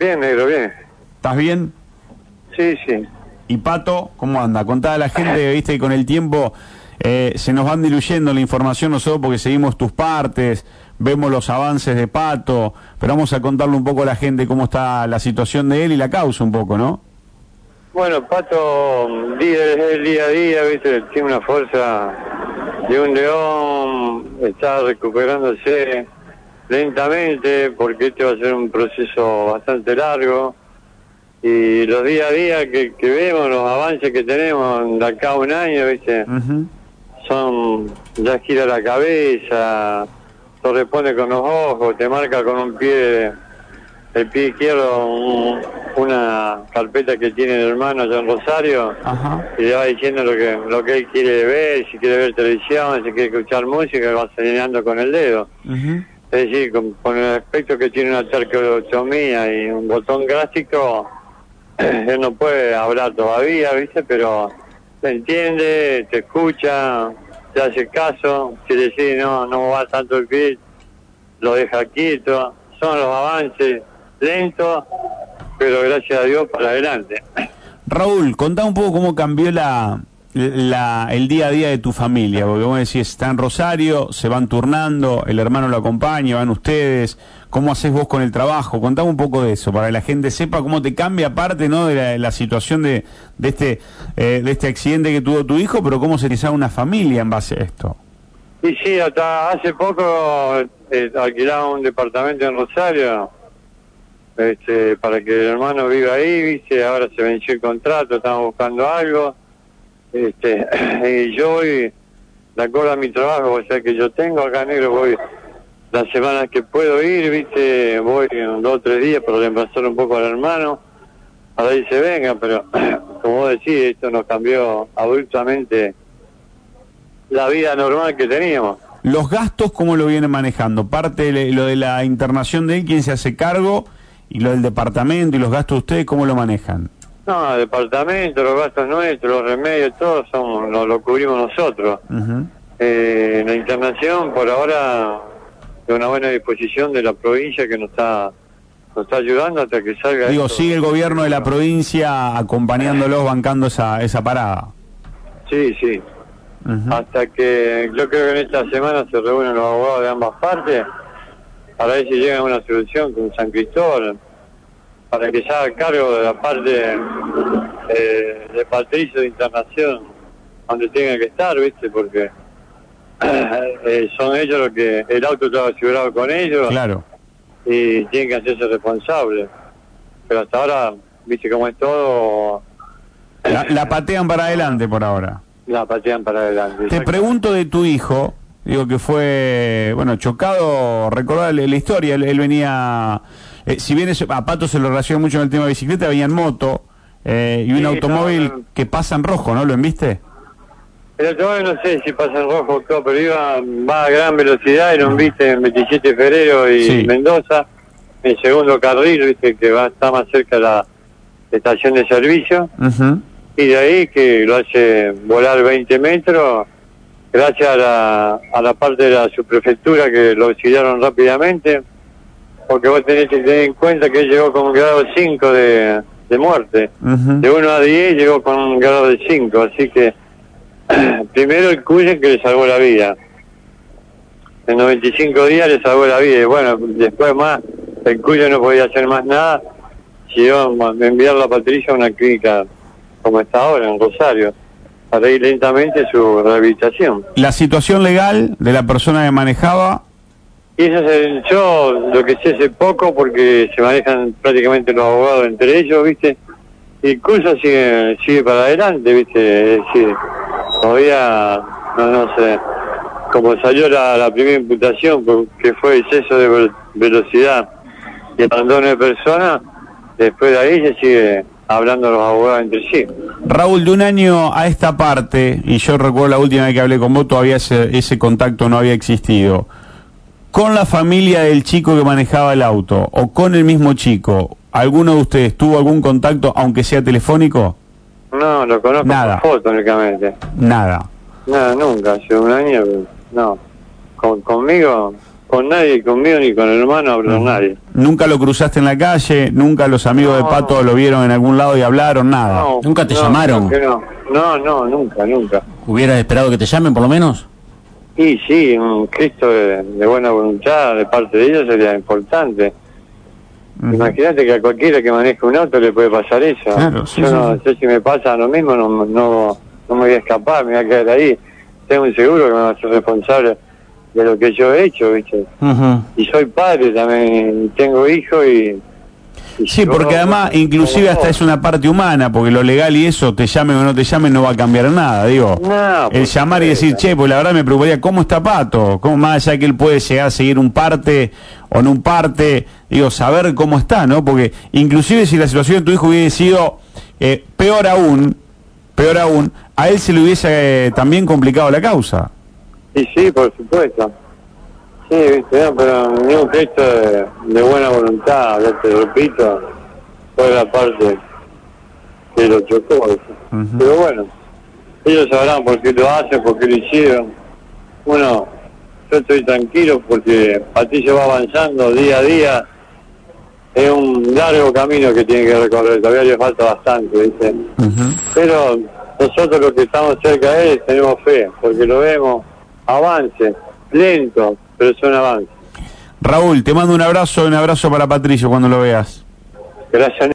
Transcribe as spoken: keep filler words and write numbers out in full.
Bien, negro, bien. ¿Estás bien? Sí, sí. ¿Y Pato, cómo anda? Contá a la gente, viste, que con el tiempo eh, se nos van diluyendo la información nosotros porque seguimos tus partes, vemos los avances de Pato, pero vamos a contarle un poco a la gente cómo está la situación de él y la causa un poco, ¿no? Bueno, Pato, día, el día a día, viste, tiene una fuerza de un león, está recuperándose lentamente porque este va a ser un proceso bastante largo y los día a día que, que vemos, los avances que tenemos de acá a un año, viste, Uh-huh. son, ya gira la cabeza, te responde con los ojos, te marca con un pie, el pie izquierdo, un, una carpeta que tiene el hermano allá en Rosario, Ajá. y le va diciendo lo que lo que él quiere ver, si quiere ver televisión, si quiere escuchar música, va señalando con el dedo. Uh-huh. Es decir, con, con el aspecto que tiene una traqueotomía y un botón gástrico, él no puede hablar todavía, ¿viste? Pero te entiende, te escucha, te hace caso, si decís no, no va tanto el pie, lo deja quieto. Son los avances lentos, pero gracias a Dios para adelante. Raúl, contá un poco cómo cambió la, la, el día a día de tu familia, porque vos decís, está en Rosario, se van turnando, el hermano lo acompaña, van ustedes, ¿cómo haces vos con el trabajo? Contame un poco de eso, para que la gente sepa cómo te cambia, aparte, ¿no?, de la, la situación de, de este eh, de este accidente que tuvo tu hijo, pero cómo se realiza una familia en base a esto. Y sí, hasta hace poco eh, alquilaba un departamento en Rosario, este, para que el hermano viva ahí, viste, ahora se venció el contrato, estamos buscando algo, este, y yo voy, de acuerdo a mi trabajo, o sea que yo tengo acá, negro, voy las semanas que puedo ir, viste, voy dos o tres días para reemplazar un poco al hermano, para ahí se venga, pero como vos decís, esto nos cambió abruptamente la vida normal que teníamos. Los gastos, ¿cómo lo vienen manejando? Parte de lo de la internación de él, ¿quién se hace cargo? Y lo del departamento y los gastos de ustedes, ¿cómo lo manejan? No, el departamento, los gastos nuestros, los remedios, todo son, lo, lo cubrimos nosotros. Uh-huh. Eh, la internación, por ahora, de una buena disposición de la provincia que nos está nos está ayudando hasta que salga. Digo, esto. sigue el gobierno de la provincia acompañándolos, bancando esa, esa parada. Sí, sí. Uh-huh. Hasta que, yo creo que en esta semana se reúnen los abogados de ambas partes, para ver si llega a una solución con San Cristóbal, para que se haga cargo de la parte eh, de Patricio de internación, donde tenga que estar, ¿viste? Porque eh, son ellos los que, el auto estaba asegurado con ellos, Claro. y tienen que hacerse responsables. Pero hasta ahora, ¿viste cómo es todo? La, la patean para adelante por ahora. La patean para adelante. Te pregunto de tu hijo, digo que fue, bueno, chocado, recordar la historia, él, él venía, eh, si bien eso, a Pato se lo relaciona mucho en el tema de bicicleta, venía en moto, eh, y un Sí, automóvil no, no. que pasa en rojo, ¿no? ¿Lo viste? El automóvil no sé si pasa en rojo o todo, pero iba, va a gran velocidad y lo viste en veintisiete de febrero y Sí. Mendoza, en segundo carril, viste que va está más cerca de la estación de servicio, Uh-huh. y de ahí que lo hace volar veinte metros, gracias a la, a la parte de la subprefectura que lo auxiliaron rápidamente, porque vos tenés que tener en cuenta que él llegó con un grado cinco de, de muerte. Uh-huh. De uno a diez llegó con un grado de cinco, así que primero el Cuyen que le salvó la vida. En noventa y cinco días le salvó la vida, y bueno, después más, el Cuyen no podía hacer más nada, llegó a enviarlo a Patricia a una clínica como está ahora, en Rosario, para ir lentamente su rehabilitación. La situación legal de la persona que manejaba. Y eso es el, yo lo que sé hace poco, porque se manejan prácticamente los abogados entre ellos, ¿viste? Y el curso sigue sigue para adelante, ¿viste? Es decir, todavía, no, no sé, como salió la, la primera imputación, que fue exceso de ve- velocidad y abandono de personas, después de ahí se sigue hablando los abogados entre sí. Raúl, de un año a esta parte, y yo recuerdo la última vez que hablé con vos, todavía ese, ese contacto no había existido, con la familia del chico que manejaba el auto, o con el mismo chico, ¿alguno de ustedes tuvo algún contacto, aunque sea telefónico? No, lo conozco Nada. por foto únicamente. Nada. Nada, nunca, hace un año, no. Con, conmigo, con nadie, conmigo ni con el hermano, hablo con nadie. ¿Nunca lo cruzaste en la calle? ¿Nunca los amigos No. de Pato lo vieron en algún lado y hablaron? Nada. No, ¿Nunca te no, llamaron? No, no, no, nunca, nunca. ¿Hubieras esperado que te llamen por lo menos? Y sí, un gesto de, de buena voluntad de parte de ellos sería importante. Uh-huh. Imagínate que a cualquiera que maneje un auto le puede pasar eso. Claro, sí, Yo sí, no sí. sé si me pasa lo mismo, no, no, no me voy a escapar, me voy a quedar ahí. Tengo un seguro que me va a ser responsable de lo que yo he hecho, ¿viste? Uh-huh. Y soy padre también, tengo hijos y... y Sí, yo- porque además, inclusive hasta es una parte humana, porque lo legal y eso, te llamen o no te llamen, no va a cambiar nada, digo. No, El por llamar y decir, supuesto. che, pues la verdad me preocuparía, ¿cómo está Pato? ¿Cómo más allá que él puede llegar a seguir un parte o no un parte? Digo, saber cómo está, ¿no? Porque inclusive si la situación de tu hijo hubiese sido eh, peor aún, peor aún, a él se le hubiese eh, también complicado la causa. Sí, sí, por supuesto. Sí, viste, no, pero ni un gesto de, de buena voluntad, ya te repito, fue la parte que lo chocó. ¿viste? Ujú. Pero bueno, ellos sabrán por qué lo hacen, por qué lo hicieron. Bueno, yo estoy tranquilo porque Patricio va avanzando día a día. Es un largo camino que tiene que recorrer, todavía le falta bastante, ¿viste? Ujú. Pero nosotros los que estamos cerca de él tenemos fe, porque lo vemos, avance, lento, pero es un avance. Raúl, te mando un abrazo, un abrazo para Patricio cuando lo veas. Gracias.